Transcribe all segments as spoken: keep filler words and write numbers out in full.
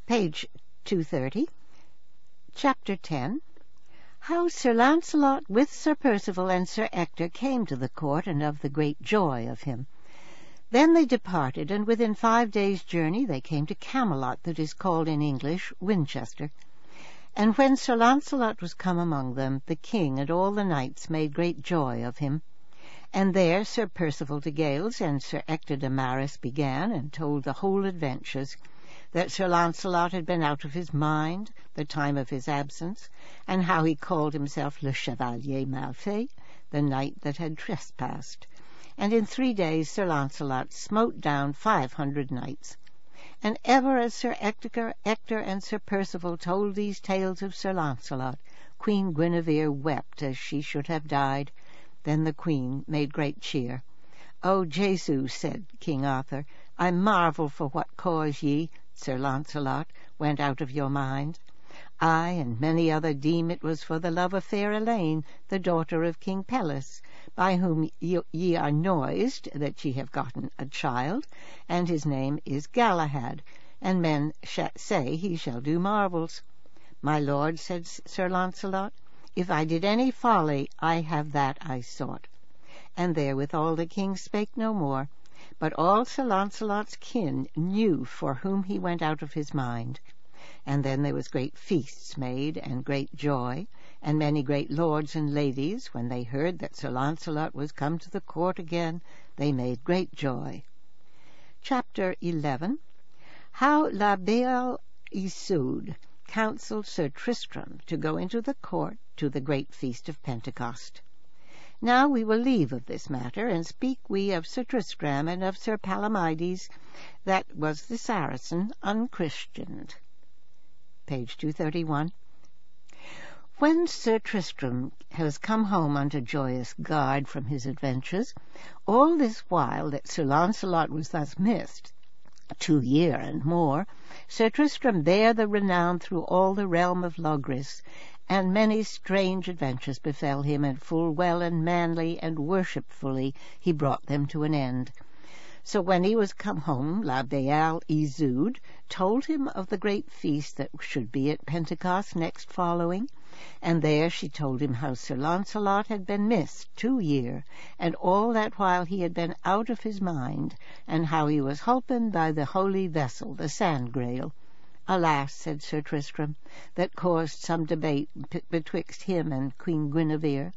Page two thirty. Chapter ten. How Sir Launcelot with Sir Percival and Sir Ector came to the court, and of the great joy of him. Then they departed, and within five days' journey they came to Camelot, that is called in English Winchester. And when Sir Launcelot was come among them, the king and all the knights made great joy of him. And there Sir Percival de Gales and Sir Ector de Maris began, and told the whole adventures, that Sir Launcelot had been out of his mind, the time of his absence, and how he called himself Le Chevalier Malfait, the knight that had trespassed. And in three days Sir Launcelot smote down five hundred knights. And ever as Sir Ector, Ector and Sir Percival told these tales of Sir Launcelot, Queen Guinevere wept as she should have died. Then the queen made great cheer. O Jesu, said King Arthur, I marvel for what cause ye, Sir Launcelot, went out of your mind. I and many other deem it was for the love of fair Elaine, the daughter of King Pelles, by whom ye, ye are noised that ye have gotten a child, and his name is Galahad, and men sh- say he shall do marvels. My lord, said Sir Launcelot, if I did any folly, I have that I sought. And therewithal the king spake no more, but all Sir Launcelot's kin knew for whom he went out of his mind. And then there was great feasts made, and great joy, and many great lords and ladies, when they heard that Sir Launcelot was come to the court again, they made great joy. Chapter eleven. How La Beale Isoud counselled Sir Tristram to go into the court to the great feast of Pentecost. Now we will leave of this matter, and speak we of Sir Tristram and of Sir Palomides, that was the Saracen unchristianed. Page two thirty-one. When Sir Tristram has come home unto Joyous Gard from his adventures, all this while that Sir Launcelot was thus missed, two year and more, Sir Tristram bare the renown through all the realm of Logris, and many strange adventures befell him, and full well and manly and worshipfully he brought them to an end. So when he was come home, La Beale Isoud told him of the great feast that should be at Pentecost next following, and there she told him how Sir Launcelot had been missed two year, and all that while he had been out of his mind, and how he was holpen by the holy vessel, the Sangreal. Alas, said Sir Tristram, that caused some debate p- betwixt him and Queen Guinevere.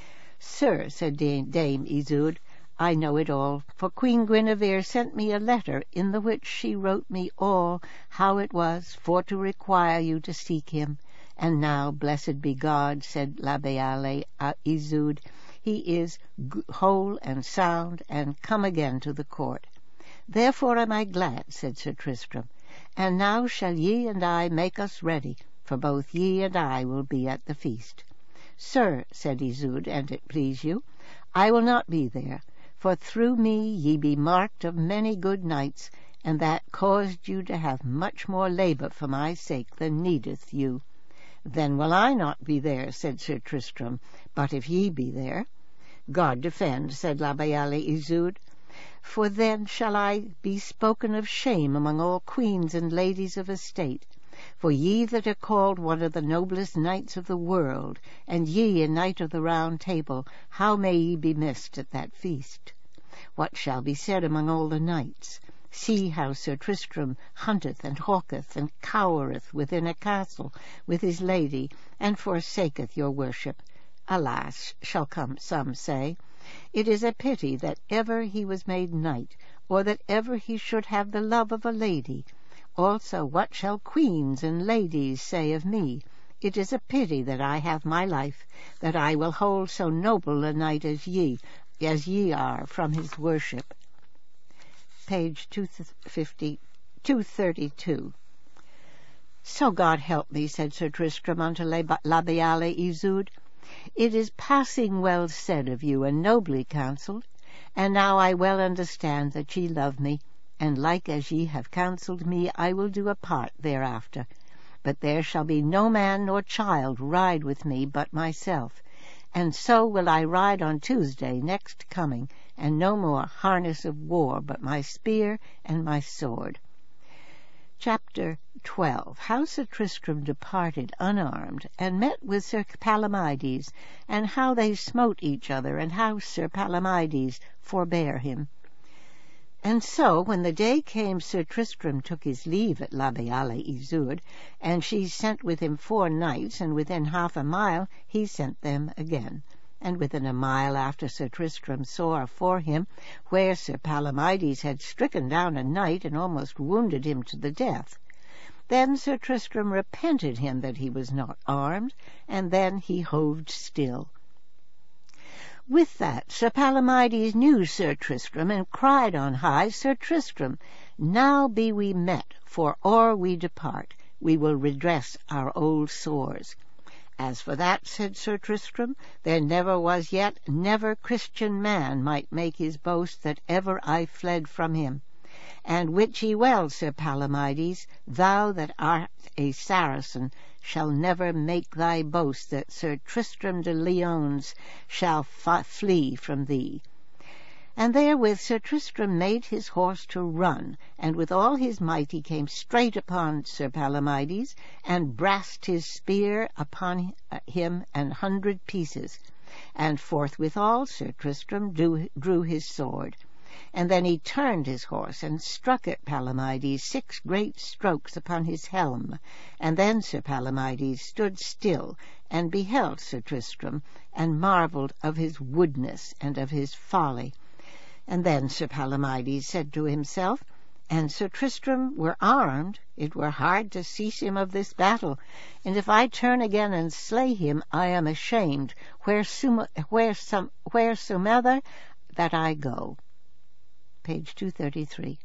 Sir, said Dame, Dame Isoud, I know it all, for Queen Guinevere sent me a letter, in the which she wrote me all how it was for to require you to seek him. And now, blessed be God, said La Beale Isoud, he is g- whole and sound, and come again to the court. Therefore am I glad, said Sir Tristram, and now shall ye and I make us ready, for both ye and I will be at the feast. Sir, said Isoud, and it please you, I will not be there, for through me ye be marked of many good knights, and that caused you to have much more labour for my sake than needeth you. Then will I not be there, said Sir Tristram, but if ye be there. God defend, said La Beale Isoud, for then shall I be spoken of shame among all queens and ladies of estate. For ye that are called one of the noblest knights of the world, and ye a knight of the Round Table, how may ye be missed at that feast? What shall be said among all the knights? See how Sir Tristram hunteth and hawketh and cowereth within a castle with his lady, and forsaketh your worship. Alas, shall come some say, it is a pity that ever he was made knight, or that ever he should have the love of a lady. Also, what shall queens and ladies say of me? It is a pity that I have my life, that I will hold so noble a knight as ye, as ye are from his worship. Page two fifty, two thirty-two. So God help me, said Sir Tristram unto La Beale Isoud, it is passing well said of you, and nobly counselled, and now I well understand that ye love me, and like as ye have counselled me, I will do a part thereafter. But there shall be no man nor child ride with me but myself, and so will I ride on Tuesday next coming, and no more harness of war but my spear and my sword. Chapter twelve. How Sir Tristram departed unarmed, and met with Sir Palomides, and how they smote each other, and how Sir Palomides forbare him. And so, when the day came, Sir Tristram took his leave at La Beale Isoud, and she sent with him four knights, and within half a mile he sent them again. And within a mile after Sir Tristram saw afore him where Sir Palomides had stricken down a knight and almost wounded him to the death. Then Sir Tristram repented him that he was not armed, and then he hoved still. With that Sir Palomides knew Sir Tristram, and cried on high, Sir Tristram, now be we met, for or we depart, we will redress our old sores. As for that, said Sir Tristram, there never was yet, never Christian man might make his boast that ever I fled from him. And wit ye well, Sir Palomides, thou that art a Saracen, shall never make thy boast that Sir Tristram de Liones shall flee from thee. And therewith Sir Tristram made his horse to run, and with all his might he came straight upon Sir Palomides, and brast his spear upon him an hundred pieces. And forthwithal Sir Tristram drew, drew his sword. And then he turned his horse, and struck at Palomides six great strokes upon his helm. And then Sir Palomides stood still, and beheld Sir Tristram, and marvelled of his woodness and of his folly. And then Sir Palomides said to himself, An Sir Tristram were armed, it were hard to cease him of this battle, and if I turn again and slay him, I am ashamed, wheresomever that I go. Page two thirty-three.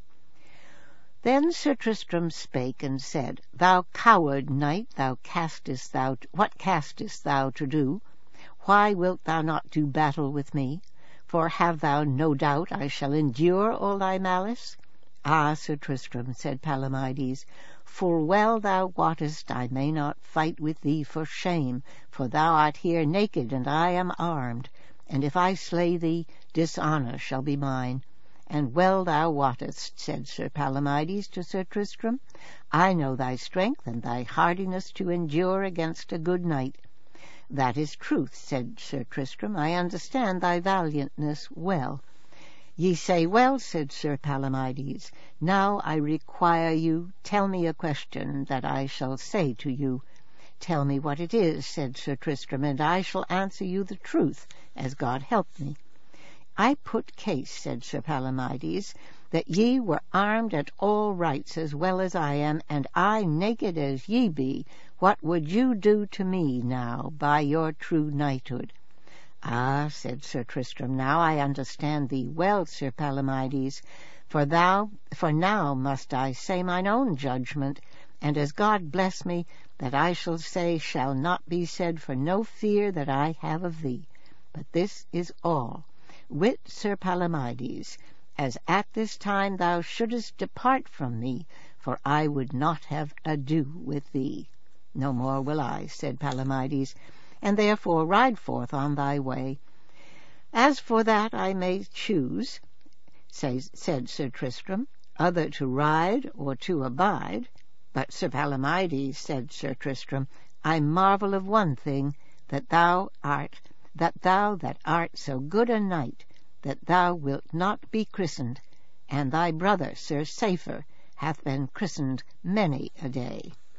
Then Sir Tristram spake and said, Thou coward knight, thou castest thou what castest thou to do? Why wilt thou not do battle with me? For have thou no doubt I shall endure all thy malice? Ah, Sir Tristram, said Palomides, full well thou wottest I may not fight with thee for shame, for thou art here naked, and I am armed, and if I slay thee, dishonour shall be mine. And well thou wottest, said Sir Palomides to Sir Tristram, I know thy strength and thy hardiness to endure against a good knight. That is truth, said Sir Tristram, I understand thy valiantness well. Ye say well, said Sir Palomides. Now I require you, tell me a question that I shall say to you. Tell me what it is, said Sir Tristram, and I shall answer you the truth, as God help me. I put case, said Sir Palomides, that ye were armed at all rights as well as I am, and I naked as ye be, what would you do to me now by your true knighthood? Ah, said Sir Tristram, now I understand thee well, Sir Palomides, for thou, for now must I say mine own judgment, and as God bless me, that I shall say shall not be said for no fear that I have of thee. But this is all. Wit, Sir Palomides, as at this time thou shouldest depart from me, for I would not have ado with thee. No more will I, said Palomides, and therefore ride forth on thy way. As for that I may choose, say, said Sir Tristram, other to ride or to abide. But Sir Palomides, said Sir Tristram, I marvel of one thing, that thou art that thou that art so good a knight, that thou wilt not be christened, and thy brother Sir Safer hath been christened many a day.